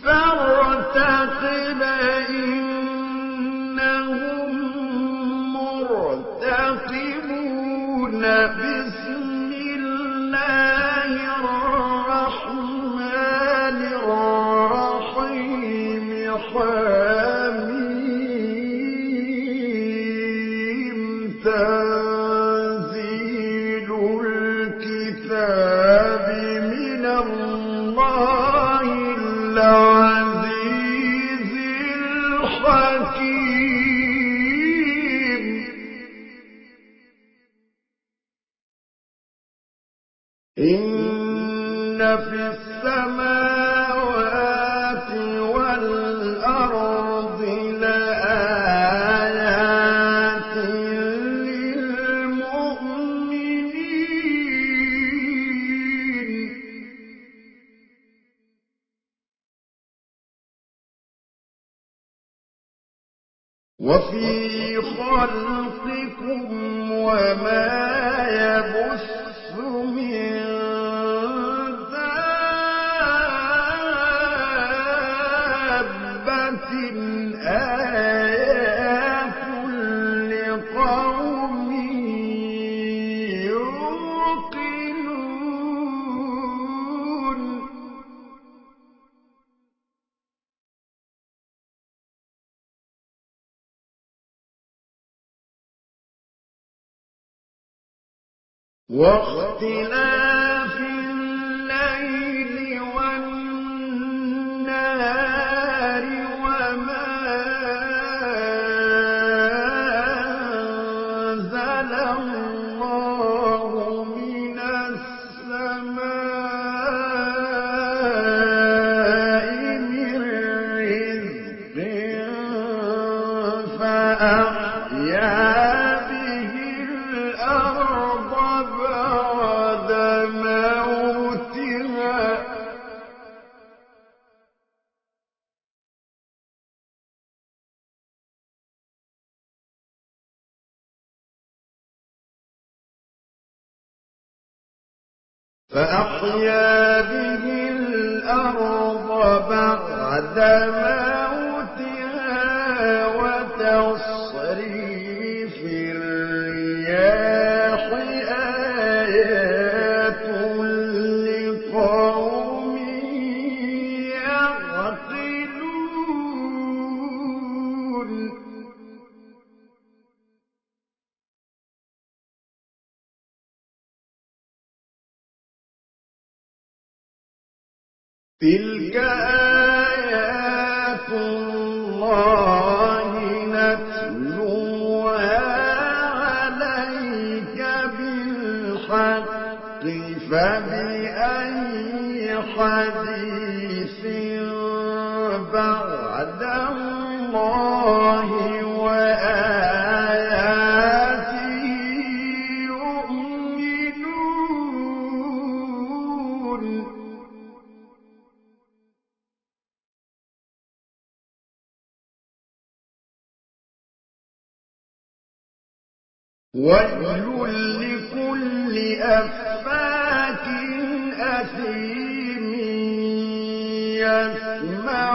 فارتقب إنهم مرتقبون بسم الله الرحمن الرحيم حميم تنزيل الكتاب من الله العزيز الحكيم إن في السماوات والأرض لآيات للمؤمنين وفي خلقكم وما يبث من دابة آيات لقوم يوقنون واختلاف الليل والنهار وما أنزل الله من السماء من رزق فأحيا به الأرض بعد موتها وتصريف الرياح آيات لقوم يعقلون تلك آيات الله نتلوها عليك بالحق فبأي حديث بعد الله وآياته يؤمنون ويل لكل أفاك أثيم يسمع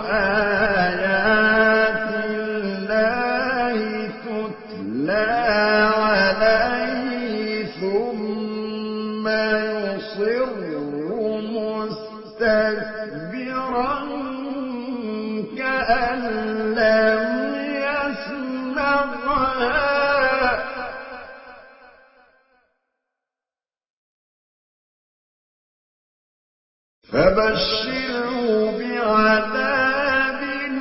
آيات الله تتلى عليه ثم يصر مستكبرا كأن لم يسمعها فبشره بعذاب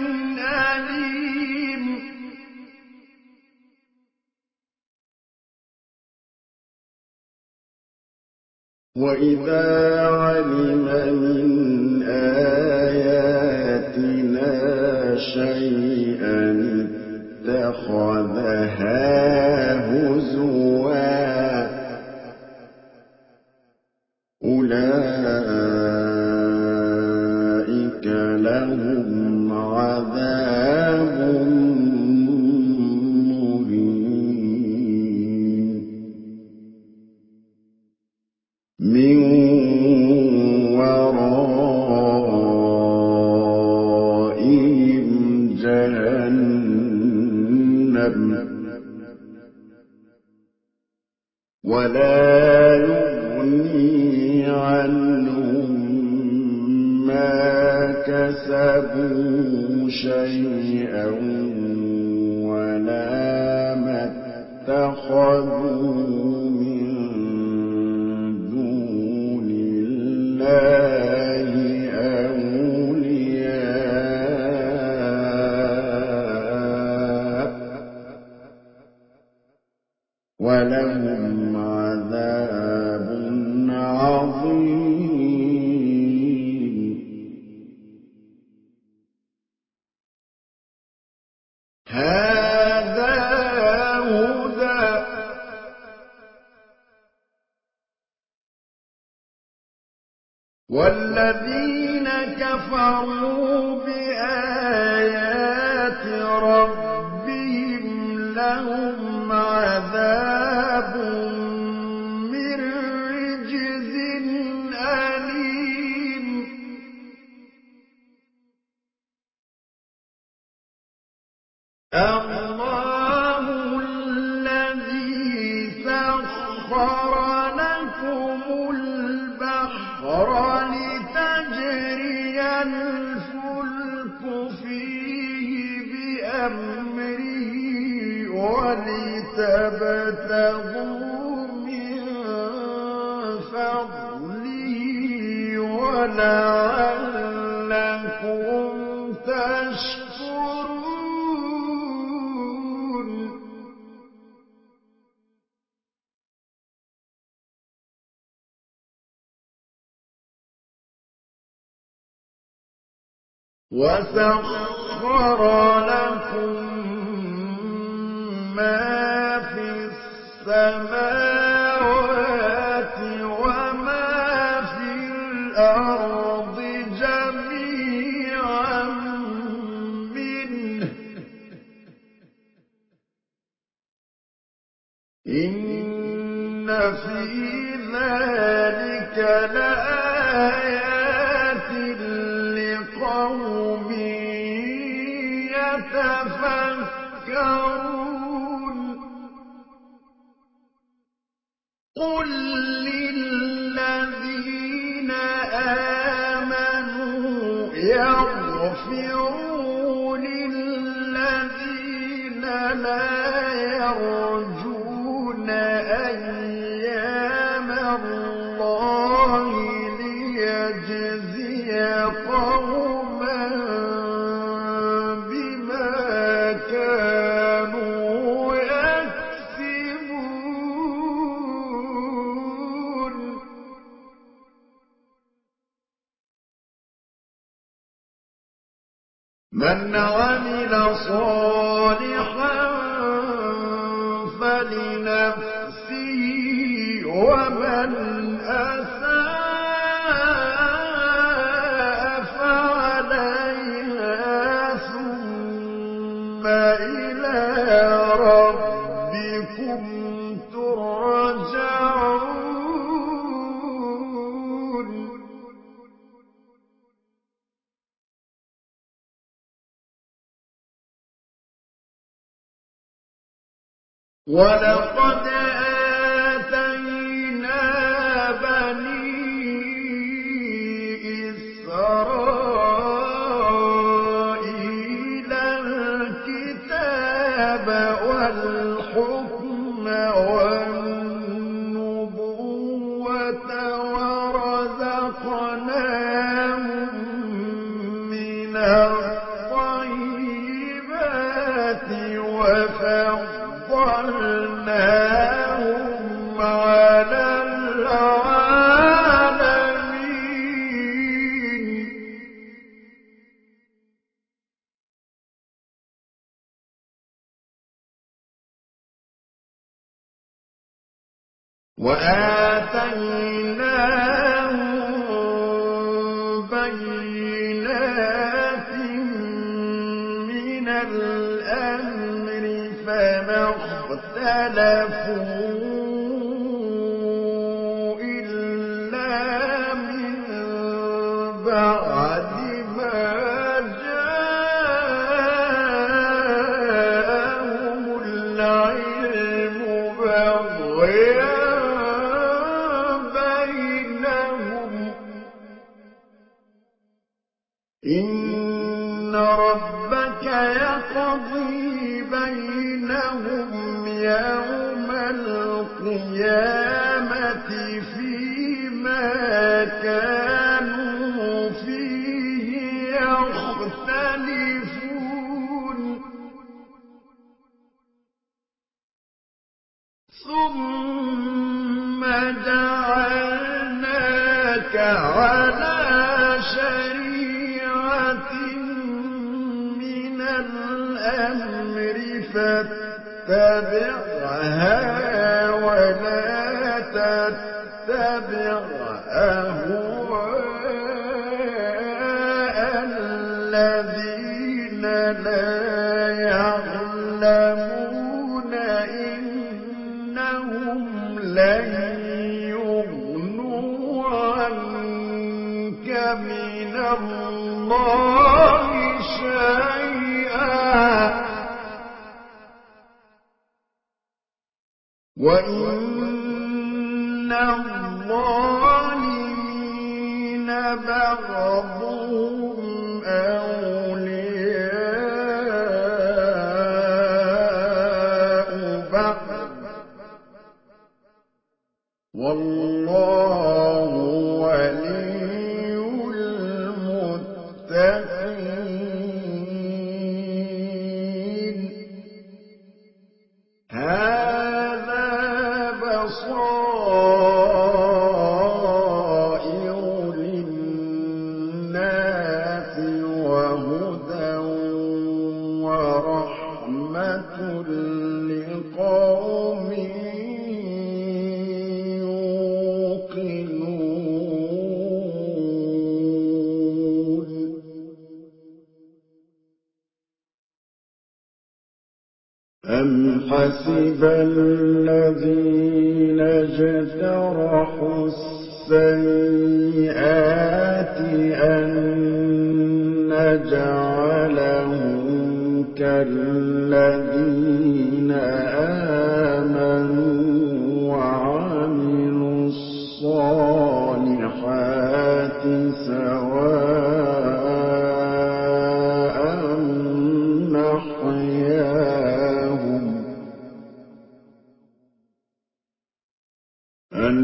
أليم وإذا علم من آياتنا شيئا اتخذها هزوا أولئك لهم عذاب مهين من ما كسبوا شيئا ولا ما اتخذوا من دون الله أولياء ولهم عذاب عظيم هذا هدى والذين كفروا بآيات ربهم لهم عذاب من رجز أليم الله الذي سخر لكم البحر لتجري الفلك فيه بأمره ولتبتغوا من فضله ولعلكم تشكرون وسخر لكم ما في السماوات وما في الأرض جميعا منه إن في ذلك لآيات لقوم يتفكرون قل للذين آمنوا يغفروا للذين لا يرجون أيام الله ليجزي قوما بما كانوا يكسبون من عمل صالحا فلنفسه ومن أساء فعليها ثم إلى ربكم ترجعون ولقد آتينا بني إسرائيل الكتاب والحكم والنبوة ورزقناهم من الطيبات وفضلناهم على العالمين وآتيناهم بينات من الأمر فما اختلفوا إلا من بعد ما جاءهم العلم بغيا بينهم إن ربك يقضي بينهم يوم القيامة فيما كانوا فيه يختلفون ثم جعلناك على شريعة من الأمر فاتبعها ولا تتبع أهواء الذين لا يعلمون إنهم لن يغنوا عنك من الله شيئا وإن الظالمين بعضهم أولياء بعض والله ولي المتقين هذا بصائر للناس وهدى ورحمة لقوم يوقنون أم حسب الذين اجترحوا السيئات أن نجعلهم كالذين آمنوا وعملوا الصالحات سواء محياهم أن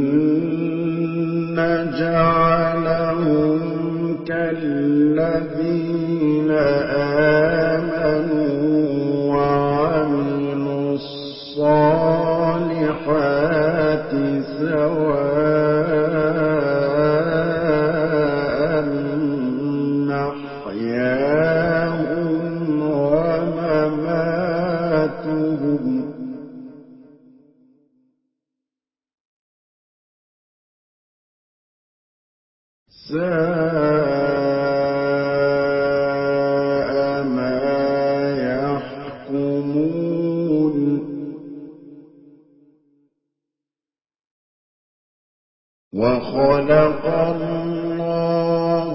نجعلهم كالذين آمنوا وعملوا الصالحات سواء محياهم ومماتهم ساء ما يحكمون وخلق الله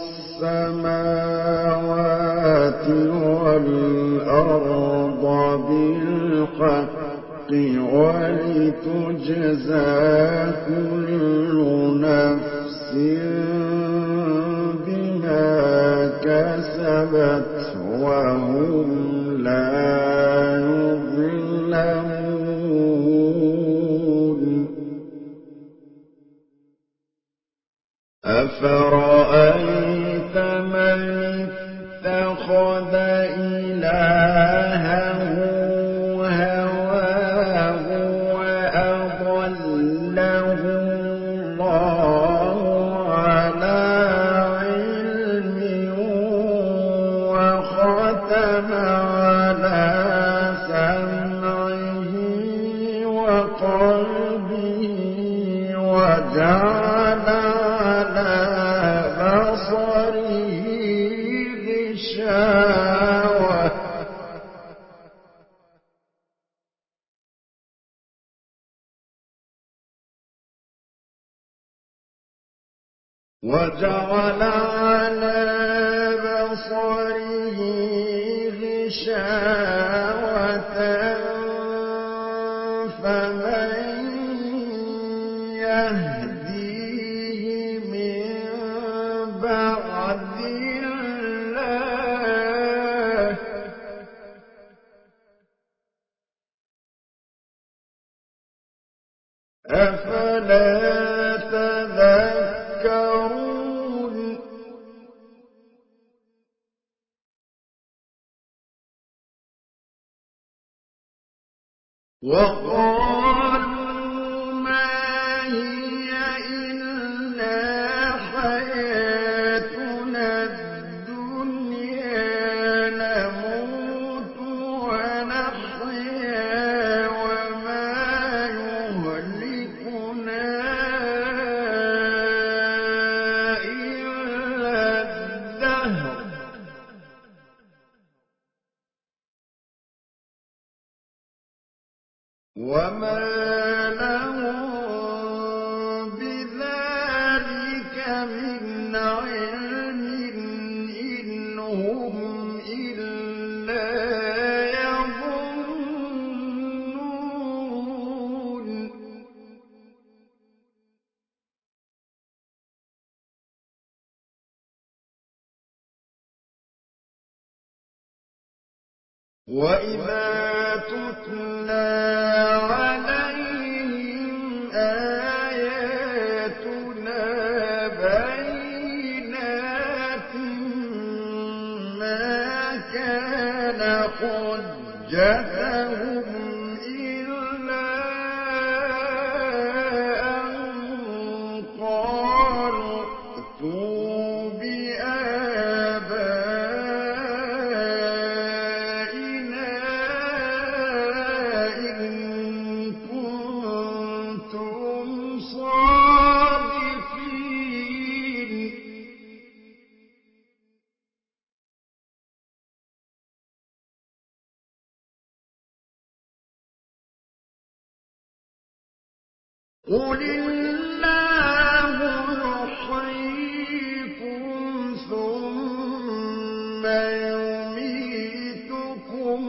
السماوات والأرض بالحق ولتجزى كل نفس بما كسبت وهم لا يظلمون أفرأيت من اتخذ إلهه هواه وأضله الله على علم وختم على سمعه وقلبه وجعل على بصره غشاوة وجعل على بصره غشاوة فمن يهديه من بعد الله أفلا تذكرون وقالوا ما هي إلا حياتنا الدنيا نموت ونحيا وما يهلكنا إلا الدهر وما لهم بذلك من علم إن هم إلا يظنون وإذا تتلى عليهم آياتنا بينات ما كان حجتهم إلا أن قالوا ائتوا بآبائنا إن كنتم صادقين قل الله يحييكم ثم يميتكم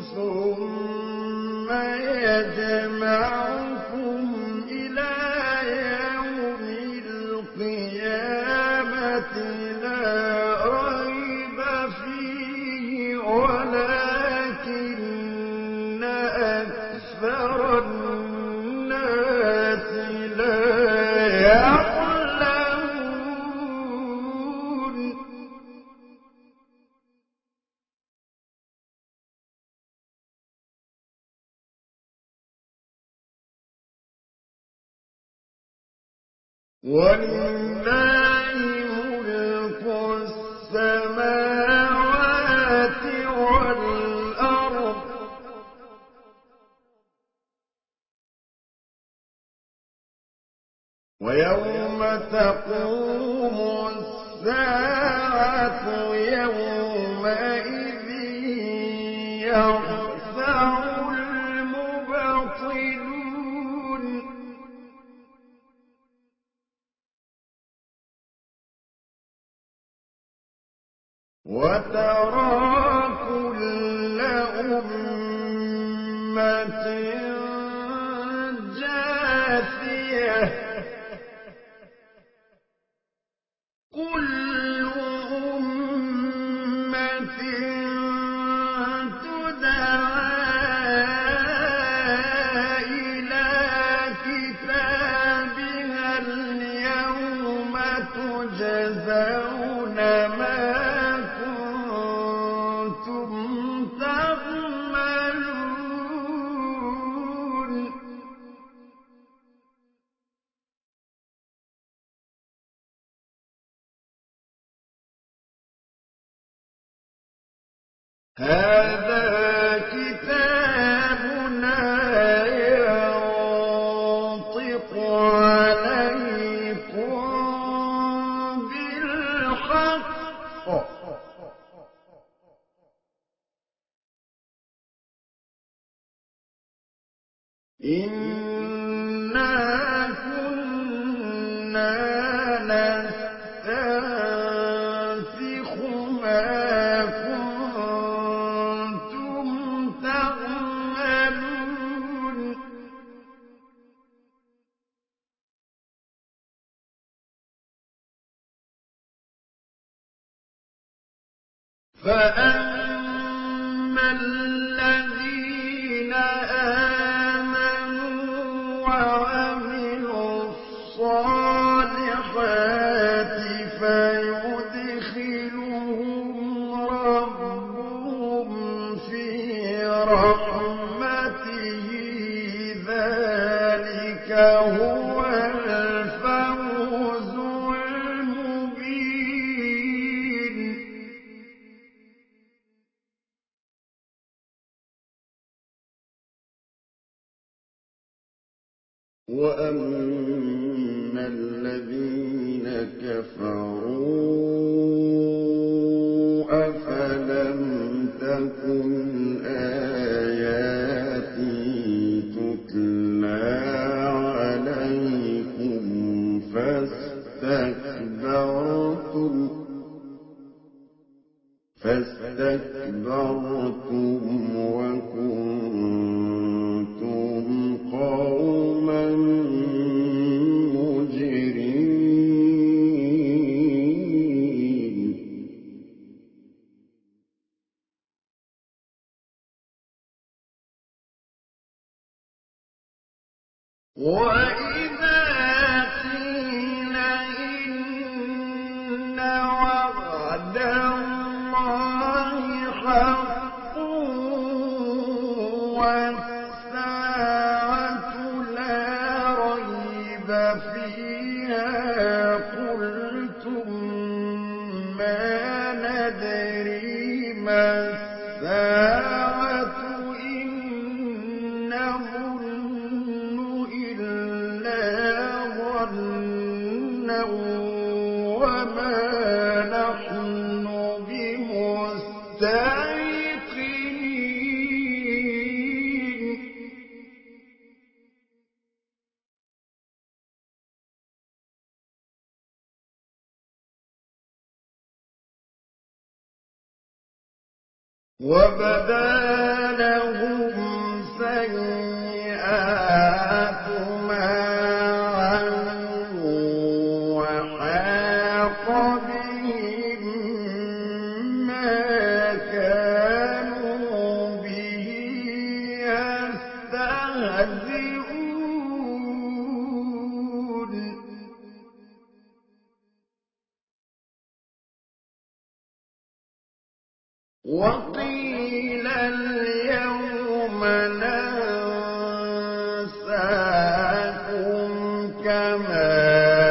ثم يجمعكم إلى يوم القيامة لا ريب فيه ولكن أكثر الناس لا يعلمون ولله ملك السماوات والأرض ويوم تقوم الساعة يومئذ يخسر المبطلون وترى كل أمة جاثية كل أمة تدعى إلى كتابها اليوم تجزون ما كنتم تعملون هذا كتابنا ينطق عليكم بالحق إنا كنا نستنسخ ما كنتم تعملون فأما الذين آمنوا وعملوا الصالحات فيدخلهم ربهم في رحمته ذلك هو الفوز المبين. وأما الذين كفروا أفلم تكن آياتي تتلى عليكم فاستكبرتم وكنتم قوما مجرمين. وإذا قيل إن وعد الله حق والساعة لا ريب فيها قلتم ما ندري ما الساعة إن نظن إلا ظنا وما نحن بمستيقنين. وبدا لهم سيئات ما عملوا وحاق بهم ما كانوا به يستهزئون. وقيل اليوم ننساكم كما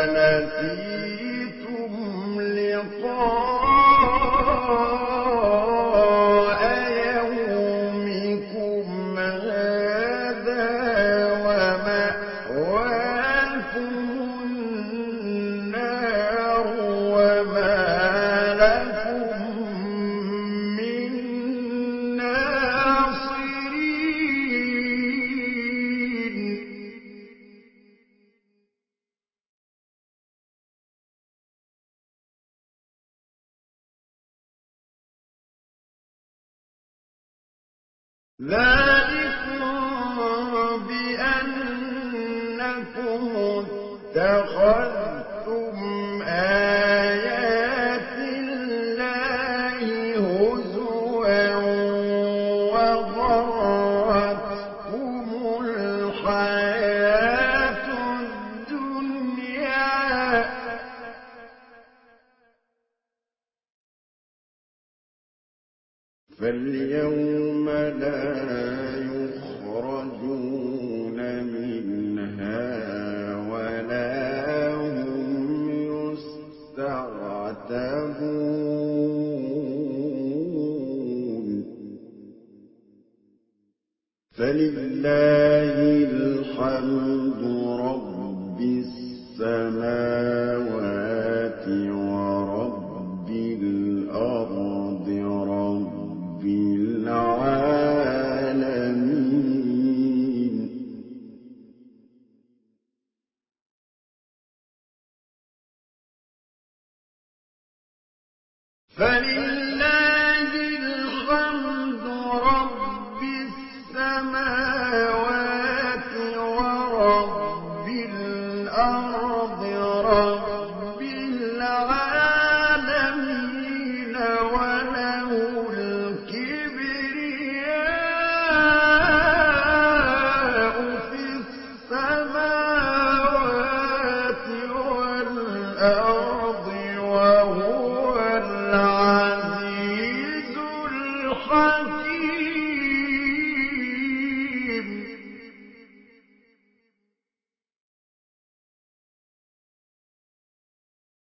نسيتم لقاء يومكم هذا ومأواكم النار وما لكم من ناصرين. ذلكم بأنكم اتخذتم آيات الله هزوا وغرتكم الحياة الدنيا فاليوم لا يخرجون منها ولا هم يستعتبون. فلله الحمد رب السماوات ورب الأرض رب العالمين. فلله الحمد رب السماوات ورب الأرض رب العالمين وله النَّفْخَةِ